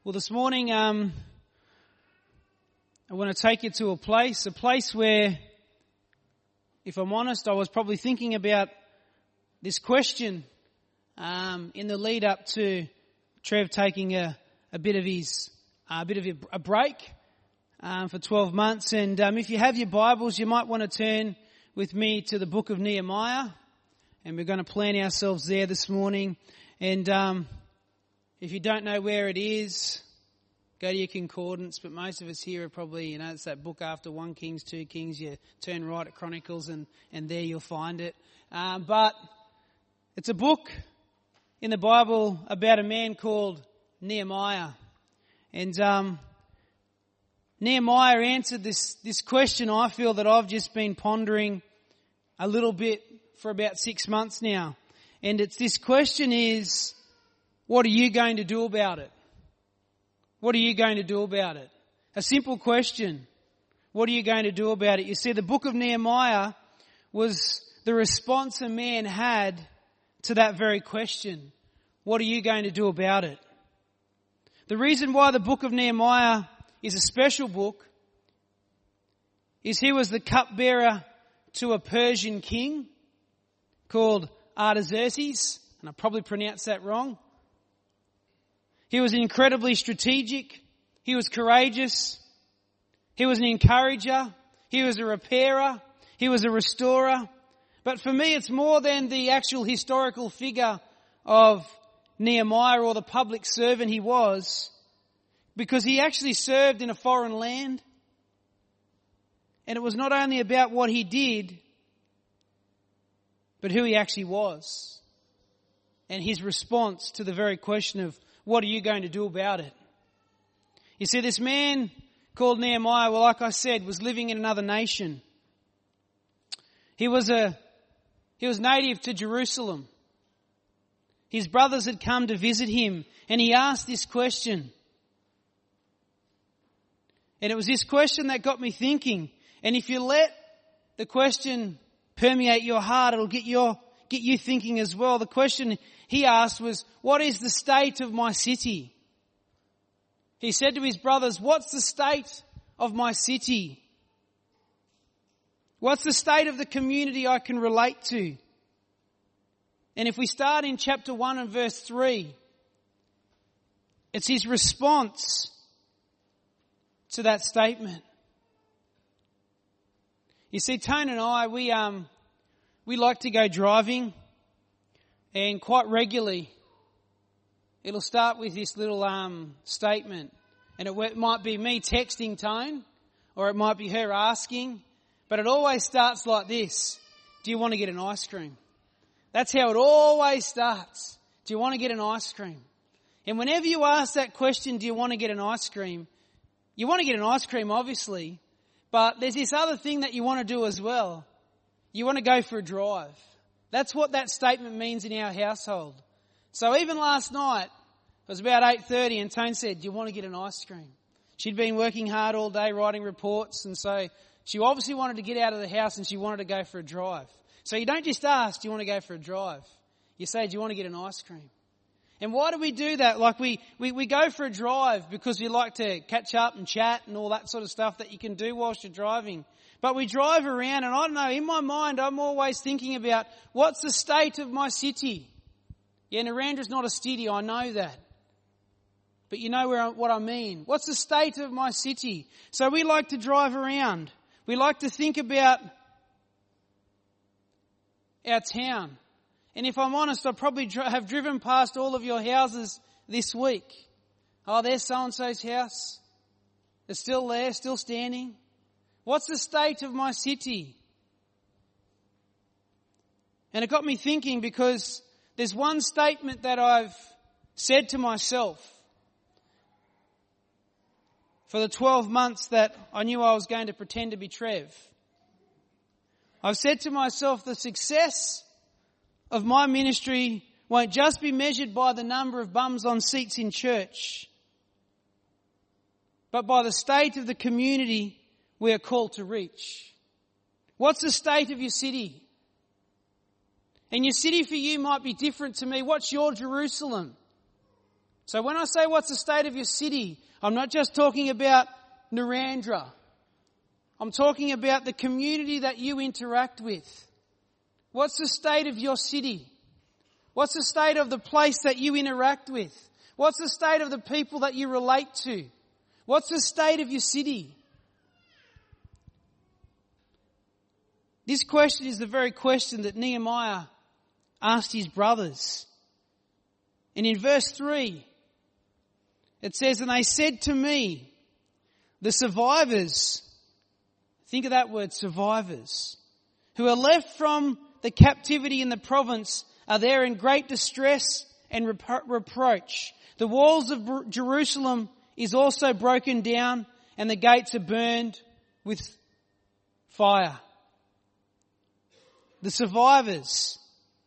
Well, this morning, I want to take you to a place where, if I'm honest, I was probably thinking about this question in the lead up to Trev taking a bit of a break for 12 months. And if you have your Bibles, you might want to turn with me to the book of Nehemiah, and we're going to plan ourselves there this morning. And if you don't know where it is, go to your concordance, but most of us here are probably, it's that book after 1 Kings, 2 Kings, you turn right at Chronicles and there you'll find it. But it's a book in the Bible about a man called Nehemiah. And Nehemiah answered this question I feel that I've just been pondering a little bit for about 6 months now. And this question is, what are you going to do about it? What are you going to do about it? A simple question. What are you going to do about it? You see, the book of Nehemiah was the response a man had to that very question. What are you going to do about it? The reason why the book of Nehemiah is a special book is he was the cupbearer to a Persian king called Artaxerxes, and I probably pronounced that wrong. He was incredibly strategic. He was courageous. He was an encourager. He was a repairer. He was a restorer. But for me, it's more than the actual historical figure of Nehemiah or the public servant he was, because he actually served in a foreign land. And it was not only about what he did, but who he actually was, and his response to the very question of, what are you going to do about it? You see, this man called Nehemiah, well, like I said, was living in another nation. He was native to Jerusalem. His brothers had come to visit him, and he asked this question. And it was this question that got me thinking. And if you let the question permeate your heart, it'll get you thinking as well. The question he asked was, what is the state of my city? He said to his brothers, what's the state of my city? What's the state of the community I can relate to? And if we start in chapter 1 and verse 3, it's his response to that statement. You see, Tone and I, we like to go driving, and quite regularly it'll start with this little statement, and it might be me texting Tone, or it might be her asking, but it always starts like this: do you want to get an ice cream? That's how it always starts. Do you want to get an ice cream? And whenever you ask that question, do you want to get an ice cream? You want to get an ice cream, obviously, but there's this other thing that you want to do as well. You want to go for a drive. That's what that statement means in our household. So even last night, it was about 8:30, and Tone said, do you want to get an ice cream? She'd been working hard all day writing reports, and so she obviously wanted to get out of the house and she wanted to go for a drive. So you don't just ask, do you want to go for a drive? You say, do you want to get an ice cream? And why do we do that? Like we go for a drive because we like to catch up and chat and all that sort of stuff that you can do whilst you're driving. But we drive around, and I don't know, in my mind I'm always thinking about, what's the state of my city? Yeah, Narandra's not a city, I know that. But you know what I mean. What's the state of my city? So we like to drive around. We like to think about our town. And if I'm honest, I probably have driven past all of your houses this week. Oh, there's so-and-so's house. It's still there, still standing. What's the state of my city? And it got me thinking, because there's one statement that I've said to myself for the 12 months that I knew I was going to pretend to be Trev. I've said to myself, the success of my ministry won't just be measured by the number of bums on seats in church, but by the state of the community we are called to reach. What's the state of your city? And your city for you might be different to me. What's your Jerusalem? So when I say what's the state of your city, I'm not just talking about Narandra. I'm talking about the community that you interact with. What's the state of your city? What's the state of the place that you interact with? What's the state of the people that you relate to? What's the state of your city? This question is the very question that Nehemiah asked his brothers. And in verse 3, it says, "And they said to me, the survivors," think of that word, survivors, "who are left from the captivity in the province are there in great distress and reproach. The walls of Jerusalem is also broken down and the gates are burned with fire." The survivors.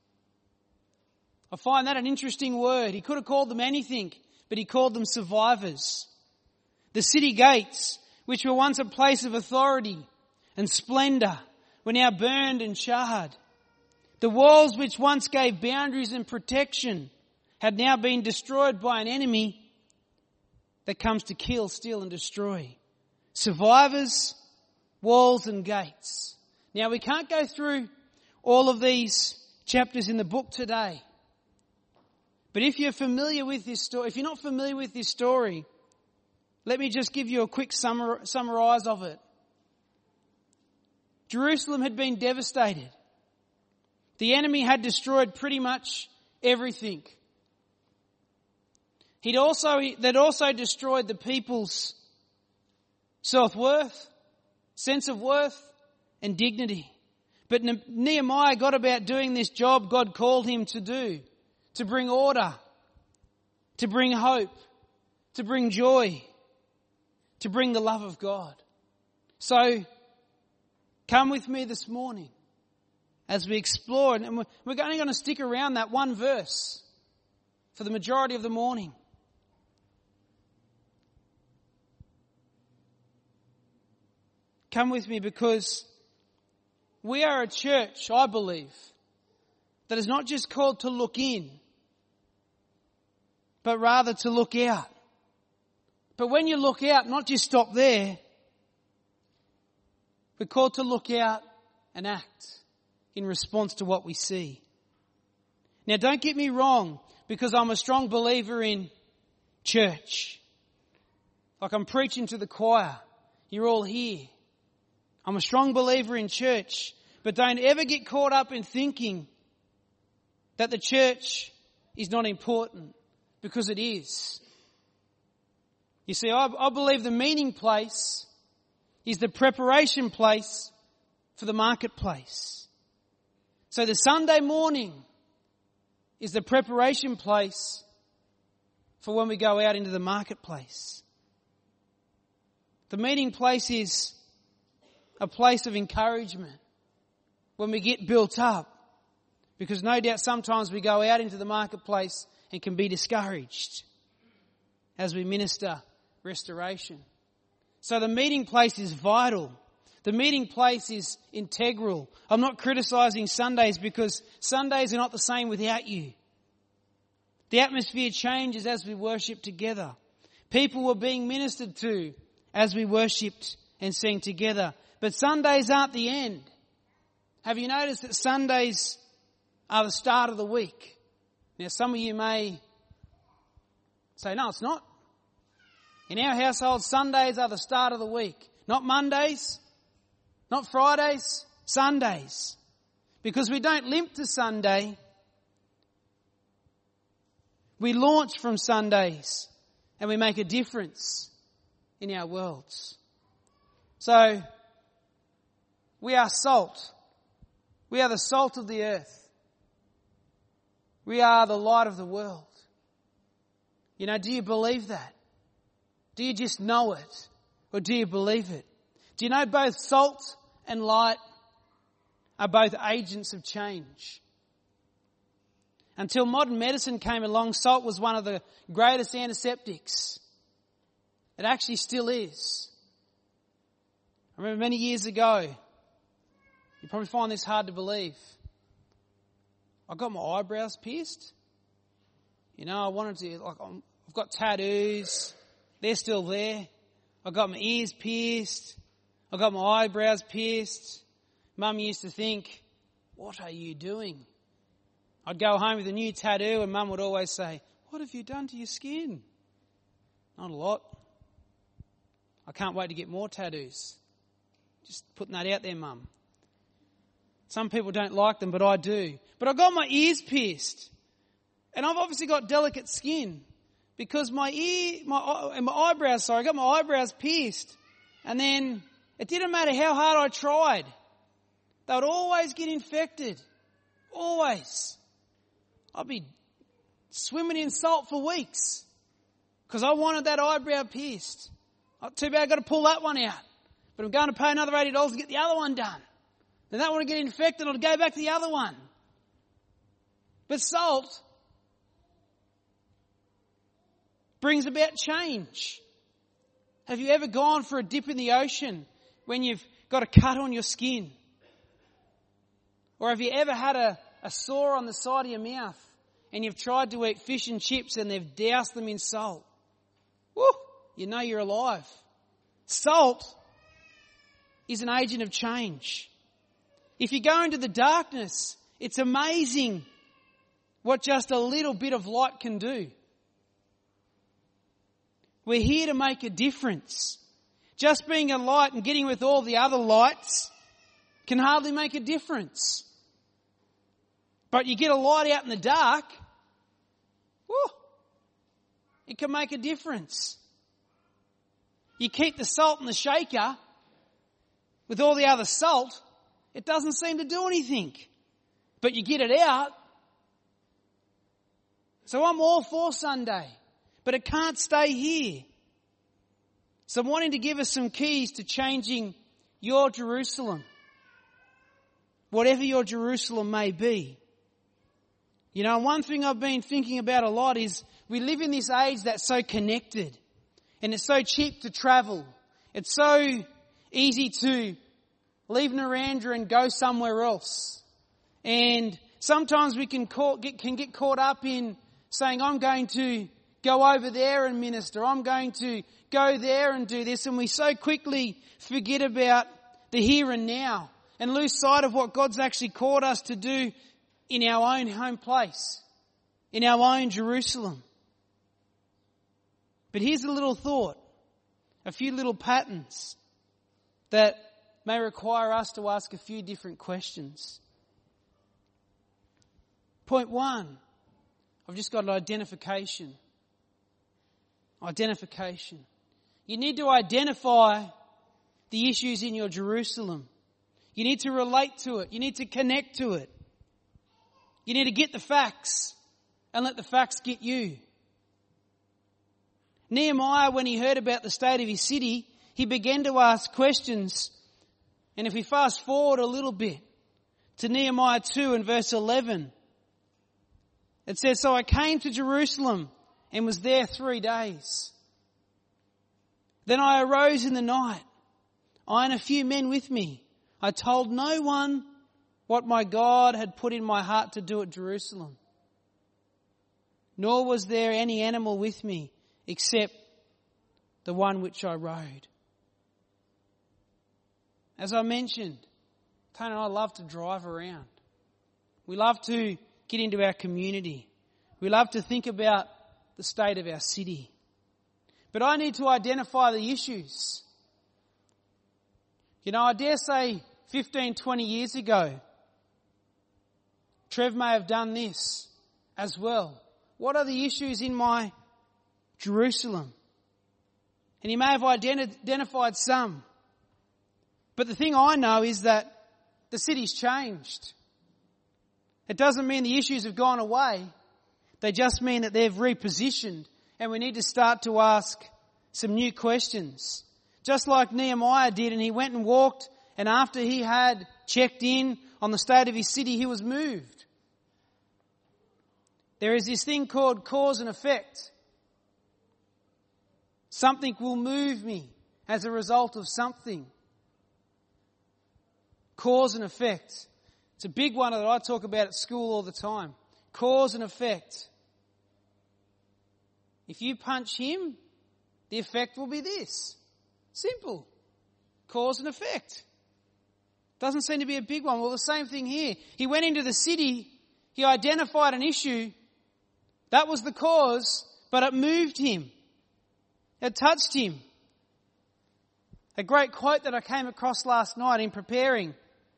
I find that an interesting word. He could have called them anything, but he called them survivors. The city gates, which were once a place of authority and splendour, were now burned and charred. The walls which once gave boundaries and protection had now been destroyed by an enemy that comes to kill, steal and destroy. Survivors, walls and gates. Now we can't go through all of these chapters in the book today. But if you're familiar with this story, if you're not familiar with this story, let me just give you a quick summarize of it. Jerusalem had been devastated. The enemy had destroyed pretty much everything. They'd also destroyed the people's self-worth, sense of worth and dignity. But Nehemiah got about doing this job God called him to do, to bring order, to bring hope, to bring joy, to bring the love of God. So come with me this morning as we explore, and we're only going to stick around that one verse for the majority of the morning. Come with me, because we are a church, I believe, that is not just called to look in, but rather to look out. But when you look out, not just stop there, we're called to look out and act in response to what we see. Now don't get me wrong, because I'm a strong believer in church. Like I'm preaching to the choir. You're all here. I'm a strong believer in church, but don't ever get caught up in thinking that the church is not important, because it is. You see, I believe the meeting place is the preparation place for the marketplace. So the Sunday morning is the preparation place for when we go out into the marketplace. The meeting place is a place of encouragement when we get built up, because no doubt sometimes we go out into the marketplace and can be discouraged as we minister restoration. So the meeting place is vital. The meeting place is integral. I'm not criticising Sundays, because Sundays are not the same without you. The atmosphere changes as we worship together. People were being ministered to as we worshipped and sang together. But Sundays aren't the end. Have you noticed that Sundays are the start of the week? Now some of you may say, no, it's not. In our household, Sundays are the start of the week. Not Mondays, not Fridays, Sundays. Because we don't limp to Sunday. We launch from Sundays and we make a difference in our worlds. So, we are salt. We are the salt of the earth. We are the light of the world. You know, do you believe that? Do you just know it? Or do you believe it? Do you know both salt and light are both agents of change? Until modern medicine came along, salt was one of the greatest antiseptics. It actually still is. I remember many years ago, you probably find this hard to believe, I got my eyebrows pierced. You know, I I've got tattoos. They're still there. I've got my ears pierced. I've got my eyebrows pierced. Mum used to think, what are you doing? I'd go home with a new tattoo and Mum would always say, what have you done to your skin? Not a lot. I can't wait to get more tattoos. Just putting that out there, Mum. Some people don't like them, but I do. But I got my ears pierced. And I've obviously got delicate skin because my eyebrows, I got my eyebrows pierced. And then it didn't matter how hard I tried. They would always get infected. Always. I'd be swimming in salt for weeks because I wanted that eyebrow pierced. Too bad I've got to pull that one out. But I'm going to pay another $80 to get the other one done. Then that one will get infected, I'll go back to the other one. But salt brings about change. Have you ever gone for a dip in the ocean when you've got a cut on your skin? Or have you ever had a sore on the side of your mouth and you've tried to eat fish and chips and they've doused them in salt? Woo! You know you're alive. Salt is an agent of change. If you go into the darkness, it's amazing what just a little bit of light can do. We're here to make a difference. Just being a light and getting with all the other lights can hardly make a difference. But you get a light out in the dark, whoo, it can make a difference. You keep the salt in the shaker with all the other salt, it doesn't seem to do anything. But you get it out. So I'm all for Sunday, but it can't stay here. So I'm wanting to give us some keys to changing your Jerusalem. Whatever your Jerusalem may be. You know, one thing I've been thinking about a lot is we live in this age that's so connected and it's so cheap to travel. It's so easy to leave Narrandera and go somewhere else. And sometimes we can get caught up in saying, I'm going to go over there and minister. I'm going to go there and do this. And we so quickly forget about the here and now and lose sight of what God's actually called us to do in our own home place, in our own Jerusalem. But here's a little thought, a few little patterns that may require us to ask a few different questions. Point 1, I've just got an identification. Identification. You need to identify the issues in your Jerusalem. You need to relate to it. You need to connect to it. You need to get the facts and let the facts get you. Nehemiah, when he heard about the state of his city, he began to ask questions. And if we fast forward a little bit to Nehemiah 2 and verse 11, it says, So I came to Jerusalem and was there 3 days. Then I arose in the night, I and a few men with me. I told no one what my God had put in my heart to do at Jerusalem. Nor was there any animal with me except the one which I rode. As I mentioned, Tony and I love to drive around. We love to get into our community. We love to think about the state of our city. But I need to identify the issues. You know, I dare say 15, 20 years ago, Trev may have done this as well. What are the issues in my Jerusalem? And he may have identified some. But the thing I know is that the city's changed. It doesn't mean the issues have gone away. They just mean that they've repositioned and we need to start to ask some new questions. Just like Nehemiah did, and he went and walked, and after he had checked in on the state of his city, he was moved. There is this thing called cause and effect. Something will move me as a result of something. Cause and effect. It's a big one that I talk about at school all the time. Cause and effect. If you punch him, the effect will be this. Simple. Cause and effect. Doesn't seem to be a big one. Well, the same thing here. He went into the city, he identified an issue. That was the cause, but it moved him. It touched him. A great quote that I came across last night in preparing.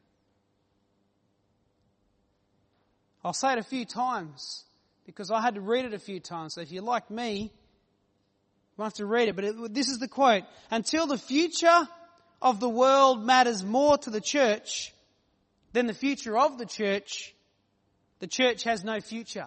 I'll say it a few times because I had to read it a few times. So if you're like me, you won't have to read it. But this is the quote. Until the future of the world matters more to the church than the future of the church has no future.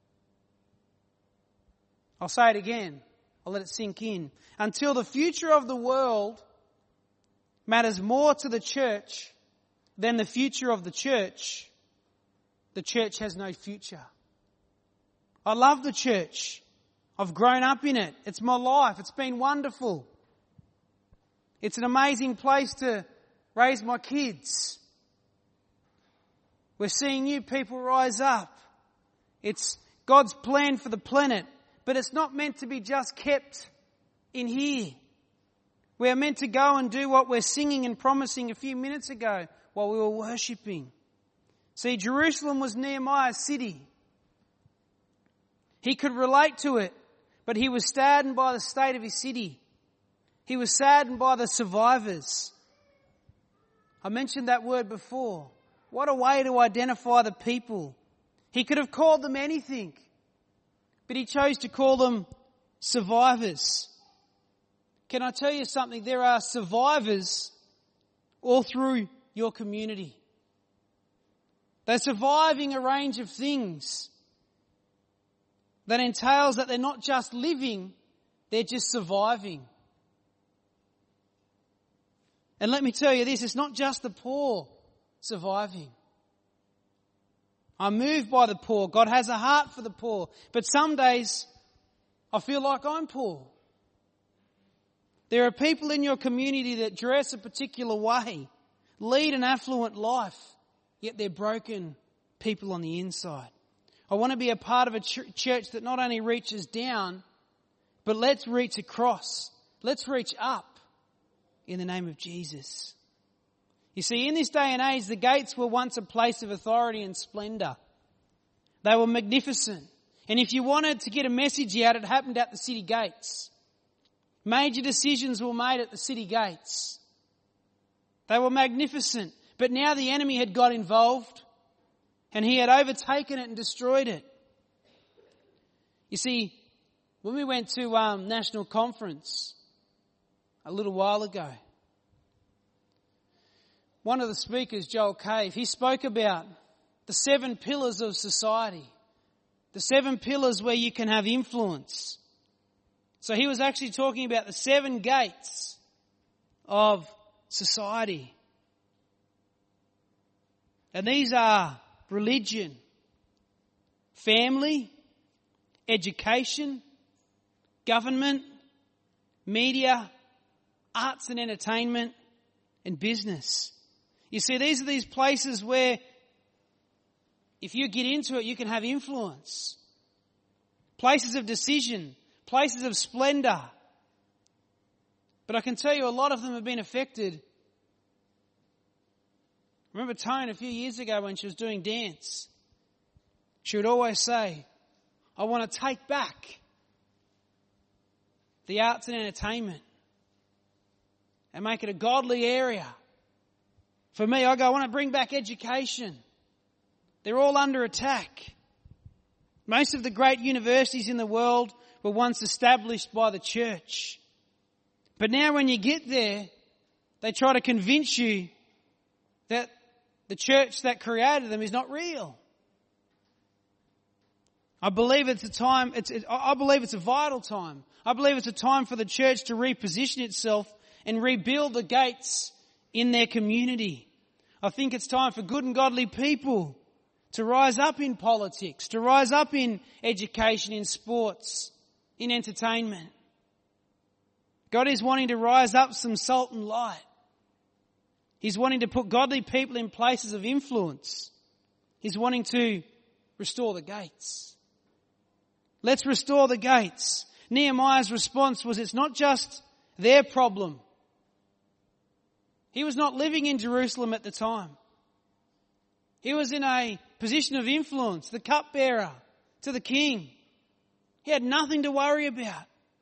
I'll say it again. I'll let it sink in. Until the future of the world matters more to the church than the future of the church has no future. I love the church. I've grown up in it. It's my life. It's been wonderful. It's an amazing place to raise my kids. We're seeing new people rise up. It's God's plan for the planet, but it's not meant to be just kept in here. We're meant to go and do what we're singing and promising a few minutes ago while we were worshipping. See, Jerusalem was Nehemiah's city. He could relate to it, but he was saddened by the state of his city. He was saddened by the survivors. I mentioned that word before. What a way to identify the people. He could have called them anything, but he chose to call them survivors. Can I tell you something? There are survivors all through your community. They're surviving a range of things that entails that they're not just living, they're just surviving. And let me tell you this, it's not just the poor surviving. I'm moved by the poor. God has a heart for the poor. But some days I feel like I'm poor. There are people in your community that dress a particular way, lead an affluent life, yet they're broken people on the inside. I want to be a part of a church that not only reaches down, but let's reach across. Let's reach up in the name of Jesus. You see, in this day and age, the gates were once a place of authority and splendour. They were magnificent. And if you wanted to get a message out, it happened at the city gates. Major decisions were made at the city gates. They were magnificent. But now the enemy had got involved and he had overtaken it and destroyed it. You see, when we went to national conference a little while ago, one of the speakers, Joel Cave, he spoke about the 7 pillars of society, the 7 pillars where you can have influence. So he was actually talking about the 7 gates of society. And these are religion, family, education, government, media, arts and entertainment, and business. You see, these are these places where if you get into it, you can have influence. Places of decision, places of splendour. But I can tell you a lot of them have been affected. Remember Tone a few years ago when she was doing dance? She would always say, I want to take back the arts and entertainment and make it a godly area. For me, I want to bring back education. They're all under attack. Most of the great universities in the world were once established by the church. But now when you get there, they try to convince you that the church that created them is not real. I believe it's a time, I believe it's a vital time. I believe it's a time for the church to reposition itself and rebuild the gates in their community. I think it's time for good and godly people to rise up in politics, to rise up in education, in sports, in entertainment. God is wanting to rise up some salt and light. He's wanting to put godly people in places of influence. He's wanting to restore the gates. Let's restore the gates. Nehemiah's response was, it's not just their problem. He was not living in Jerusalem at the time. He was in a position of influence, the cupbearer to the king. He had nothing to worry about.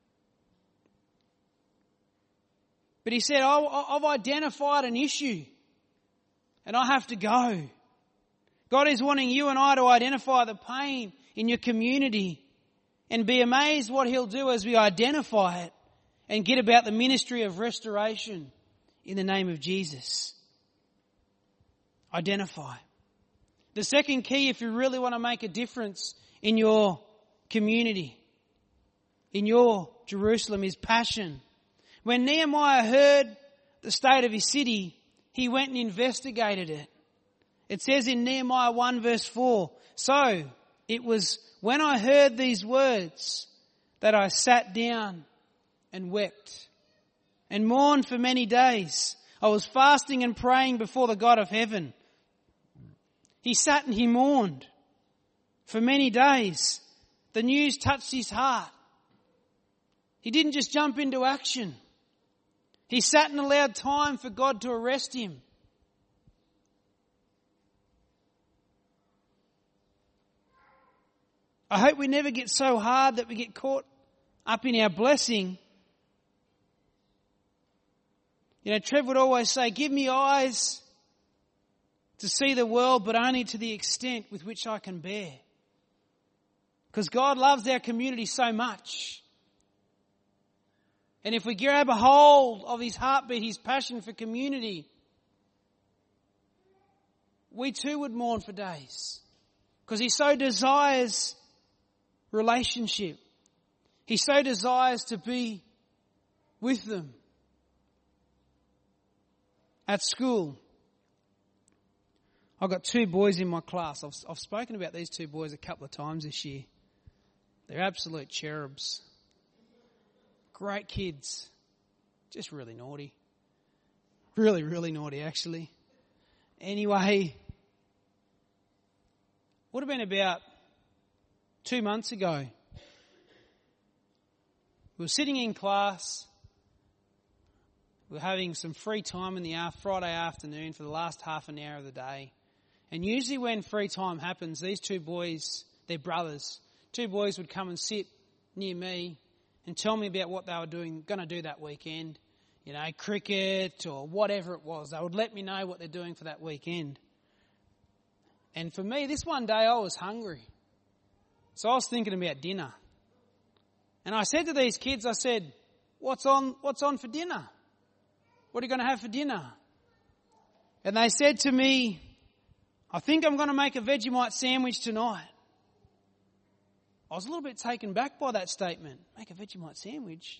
But he said, I've identified an issue and I have to go. God is wanting you and I to identify the pain in your community and be amazed what He'll do as we identify it and get about the ministry of restoration in the name of Jesus. Identify. The second key, if you really want to make a difference in your community, in your Jerusalem, is passion. When Nehemiah heard the state of his city, he went and investigated it. It says in Nehemiah 1 verse 4, so it was when I heard these words that I sat down and wept and mourned for many days. I was fasting and praying before the God of heaven. He sat and he mourned for many days. The news touched his heart. He didn't just jump into action. He sat and allowed time for God to arrest him. I hope we never get so hard that we get caught up in our blessing. You know, Trev would always say, give me eyes to see the world, but only to the extent with which I can bear. Because God loves our community so much. And if we grab a hold of His heartbeat, His passion for community, we too would mourn for days. Because He so desires relationship. He so desires to be with them. At school, I've got two boys in my class. I've spoken about these two boys a couple of times this year. They're absolute cherubs. Great kids. Just really naughty. Really, really naughty actually. Anyway, would have been about 2 months ago. We were sitting in class. We were having some free time in the Friday afternoon for the last half an hour of the day. And usually when free time happens, these two boys, they're brothers, two boys would come and sit near me and tell me about what they were going to do that weekend. You know, cricket or whatever it was. They would let me know what they're doing for that weekend. And for me, this one day I was hungry. So I was thinking about dinner. And I said to these kids, I said, what's on for dinner? What are you going to have for dinner? And they said to me, I think I'm going to make a Vegemite sandwich tonight. I was a little bit taken back by that statement. Make a Vegemite sandwich?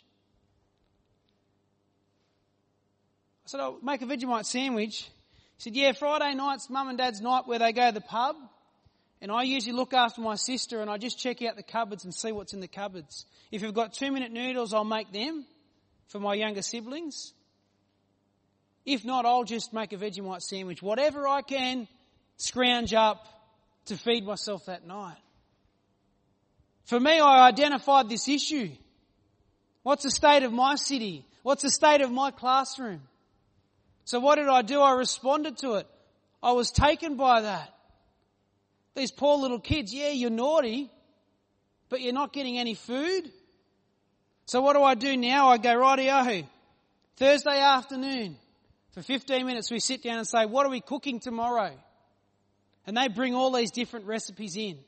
I said, I'll make a Vegemite sandwich. He said, yeah, Friday night's Mum and Dad's night where they go to the pub. And I usually look after my sister and I just check out the cupboards and see what's in the cupboards. If you've got 2-minute noodles, I'll make them for my younger siblings. If not, I'll just make a Vegemite sandwich. Whatever I can scrounge up to feed myself that night. For me, I identified this issue. What's the state of my city? What's the state of my classroom? So what did I do? I responded to it. I was taken by that. These poor little kids, yeah, you're naughty, but you're not getting any food. So what do I do now? I go, rightio, Thursday afternoon, for 15 minutes we sit down and say, what are we cooking tomorrow? And they bring all these different recipes in.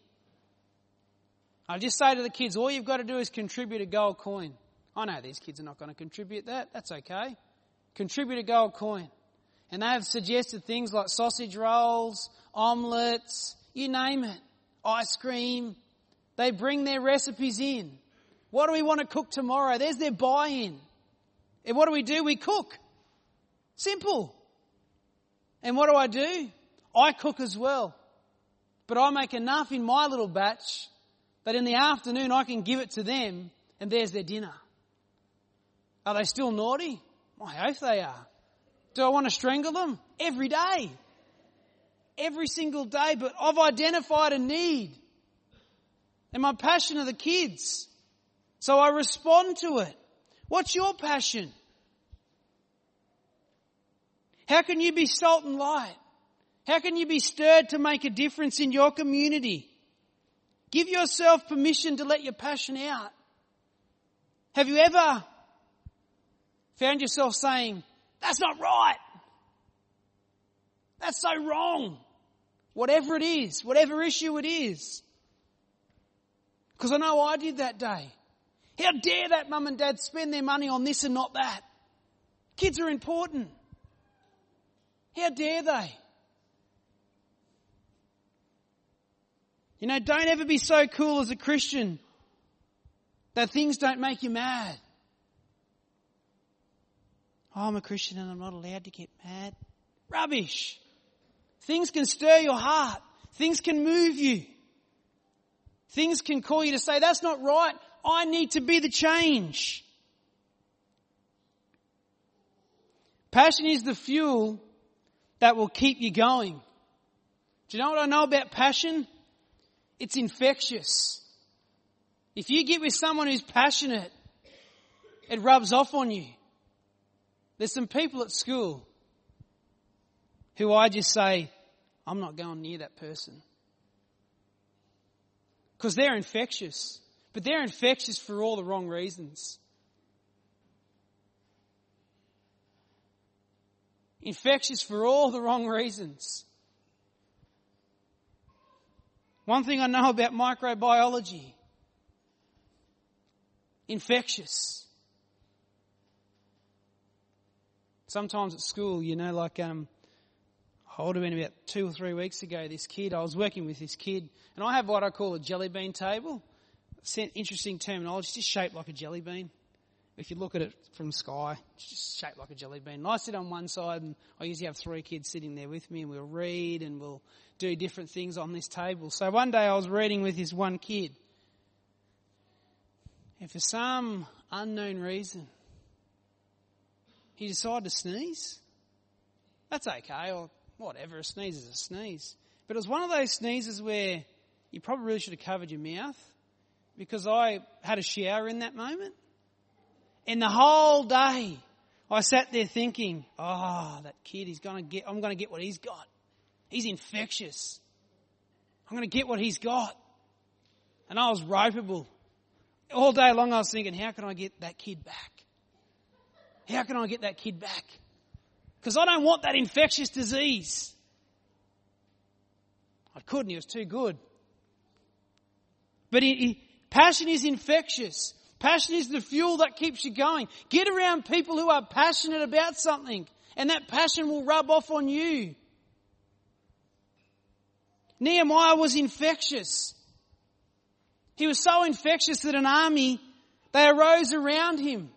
I just say to the kids, all you've got to do is contribute a gold coin. I know these kids are not going to contribute that. That's okay. Contribute a gold coin. And they have suggested things like sausage rolls, omelettes, you name it, ice cream. They bring their recipes in. What do we want to cook tomorrow? There's their buy-in. And what do? We cook. Simple. And what do? I cook as well. But I make enough in my little batch that in the afternoon I can give it to them and there's their dinner. Are they still naughty? I hope they are. Do I want to strangle them? Every day. Every single day. But I've identified a need. And my passion are the kids. So I respond to it. What's your passion? How can you be salt and light? How can you be stirred to make a difference in your community? Give yourself permission to let your passion out. Have you ever found yourself saying, that's not right. That's so wrong. Whatever it is, whatever issue it is. Because I know I did that day. How dare that mum and dad spend their money on this and not that? Kids are important. How dare they? You know, don't ever be so cool as a Christian that things don't make you mad. Oh, I'm a Christian and I'm not allowed to get mad. Rubbish. Things can stir your heart. Things can move you. Things can call you to say, that's not right. I need to be the change. Passion is the fuel that will keep you going. Do you know what I know about passion? It's infectious. If you get with someone who's passionate, it rubs off on you. There's some people at school who I just say, I'm not going near that person. Because they're infectious. But they're infectious for all the wrong reasons. Infectious for all the wrong reasons. One thing I know about microbiology. Infectious. Sometimes at school, you know, like, I would have been about 2 or 3 weeks ago, I was working with this kid, and I have what I call a jelly bean table. It's interesting terminology, it's just shaped like a jelly bean. If you look at it from the sky, it's just shaped like a jelly bean. And I sit on one side, and I usually have 3 kids sitting there with me, and we'll read and we'll do different things on this table. So one day I was reading with this one kid, and for some unknown reason, he decided to sneeze. That's okay, or whatever, a sneeze is a sneeze. But it was one of those sneezes where you probably really should have covered your mouth, because I had a shower in that moment. And the whole day I sat there thinking, oh, that kid, I'm going to get what he's got. He's infectious. I'm going to get what he's got. And I was ropeable. All day long I was thinking, how can I get that kid back? How can I get that kid back? Because I don't want that infectious disease. I couldn't, he was too good. But passion is infectious. Passion is the fuel that keeps you going. Get around people who are passionate about something, and that passion will rub off on you. Nehemiah was infectious. He was so infectious that an army, they arose around him.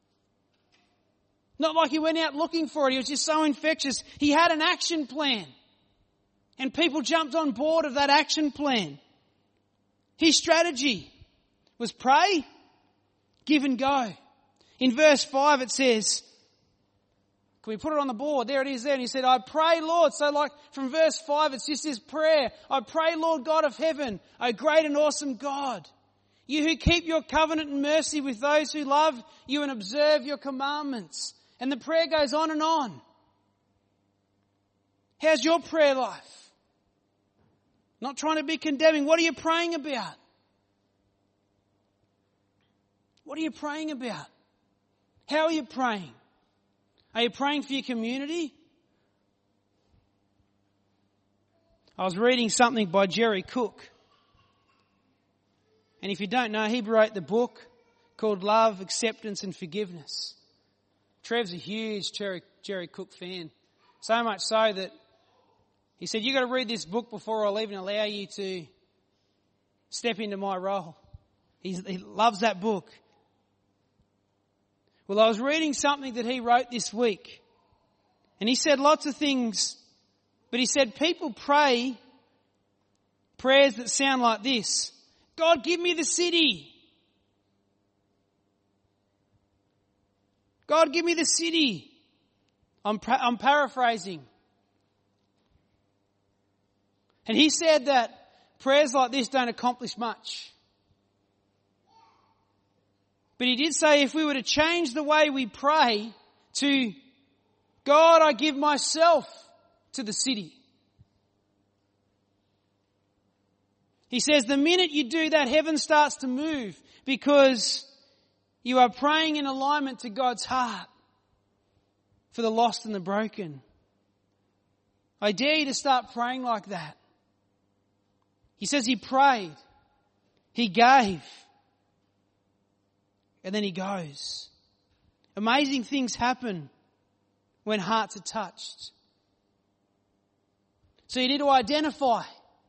Not like he went out looking for it. He was just so infectious. He had an action plan. And people jumped on board of that action plan. His strategy was pray, give and go. In verse 5 it says, can we put it on the board? There it is there. And he said, I pray, Lord. So like from verse 5, it's just this prayer. I pray, Lord God of heaven, O great and awesome God, you who keep your covenant and mercy with those who love you and observe your commandments. And the prayer goes on and on. How's your prayer life? Not trying to be condemning. What are you praying about? What are you praying about? How are you praying? Are you praying for your community? I was reading something by Jerry Cook. And if you don't know, he wrote the book called Love, Acceptance and Forgiveness. Trev's a huge Jerry Cook fan. So much so that he said, you've got to read this book before I'll even allow you to step into my role. He loves that book. Well, I was reading something that he wrote this week. And he said lots of things. But he said people pray prayers that sound like this. God, give me the city. God, give me the city. I'm paraphrasing. And he said that prayers like this don't accomplish much. But he did say if we were to change the way we pray to, God, I give myself to the city. He says the minute you do that, heaven starts to move because you are praying in alignment to God's heart for the lost and the broken. I dare you to start praying like that. He says he prayed, he gave, and then he goes. Amazing things happen when hearts are touched. So you need to identify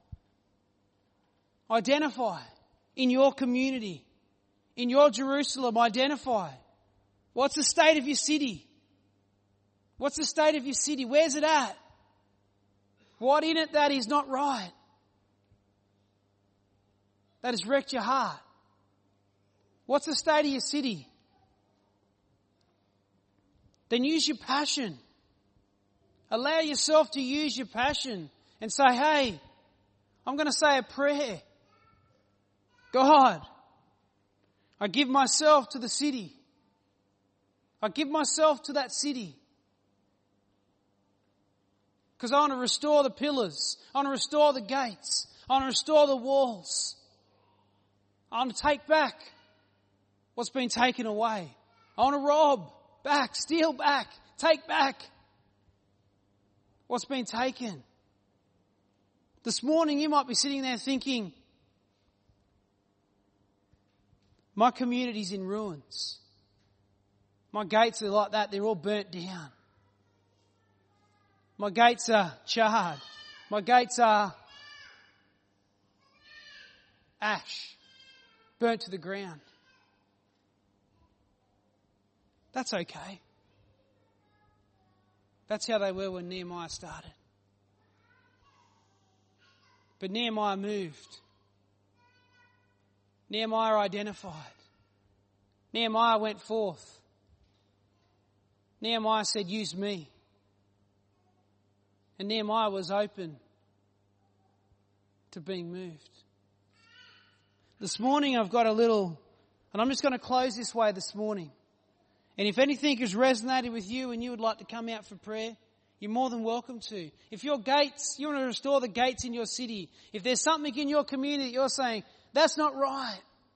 in your community, in your Jerusalem, identify. What's the state of your city? What's the state of your city? Where's it at? What in it that is not right? That has wrecked your heart? What's the state of your city? Then use your passion. Allow yourself to use your passion and say, hey, I'm going to say a prayer. God, I give myself to the city. I give myself to that city. Because I want to restore the pillars. I want to restore the gates. I want to restore the walls. I want to take back what's been taken away. I want to rob back, steal back, take back what's been taken. This morning you might be sitting there thinking, my community's in ruins. My gates are like that, they're all burnt down. My gates are charred. My gates are ash, burnt to the ground. That's okay. That's how they were when Nehemiah started. But Nehemiah moved. Nehemiah identified. Nehemiah went forth. Nehemiah said, use me. And Nehemiah was open to being moved. This morning I've got a little, and I'm just going to close this way this morning. And if anything has resonated with you and you would like to come out for prayer, you're more than welcome to. If your gates, you want to restore the gates in your city, if there's something in your community that you're saying, that's not right.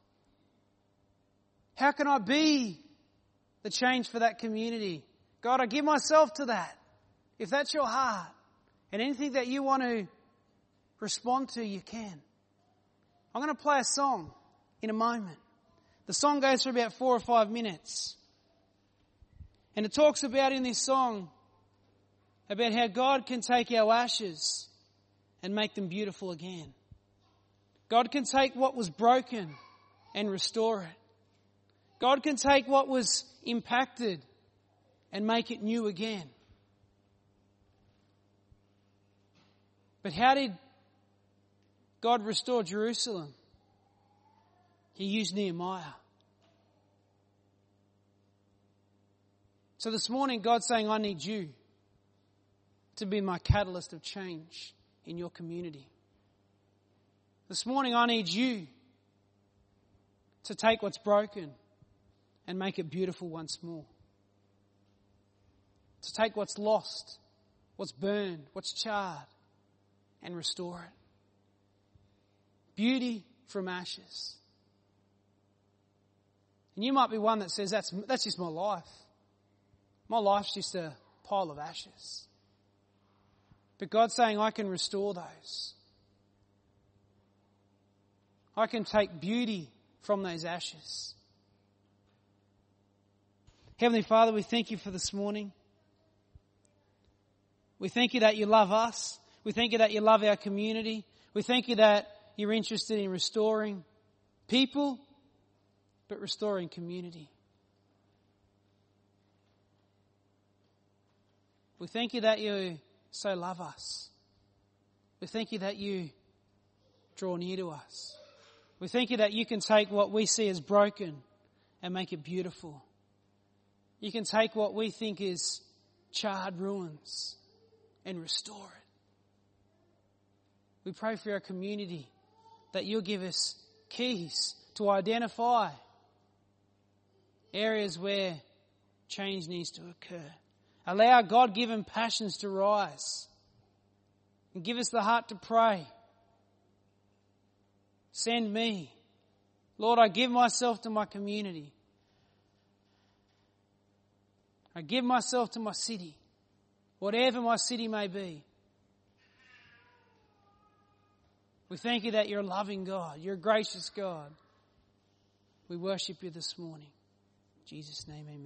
How can I be the change for that community? God, I give myself to that. If that's your heart and anything that you want to respond to, you can. I'm going to play a song in a moment. The song goes for about 4 or 5 minutes. And it talks about in this song about how God can take our ashes and make them beautiful again. God can take what was broken and restore it. God can take what was impacted and make it new again. But how did God restore Jerusalem? He used Nehemiah. So this morning, God's saying, I need you to be my catalyst of change in your community. This morning, I need you to take what's broken and make it beautiful once more. To take what's lost, what's burned, what's charred, and restore it. Beauty from ashes. And you might be one that says, that's just my life. My life's just a pile of ashes. But God's saying, I can restore those. I can take beauty from those ashes. Heavenly Father, we thank you for this morning. We thank you that you love us. We thank you that you love our community. We thank you that you're interested in restoring people, but restoring community. We thank you that you so love us. We thank you that you draw near to us. We thank you that you can take what we see as broken and make it beautiful. You can take what we think is charred ruins and restore it. We pray for our community that you'll give us keys to identify areas where change needs to occur. Allow our God-given passions to rise. And give us the heart to pray. Send me. Lord, I give myself to my community. I give myself to my city, whatever my city may be. We thank you that you're a loving God. You're a gracious God. We worship you this morning. In Jesus' name, amen.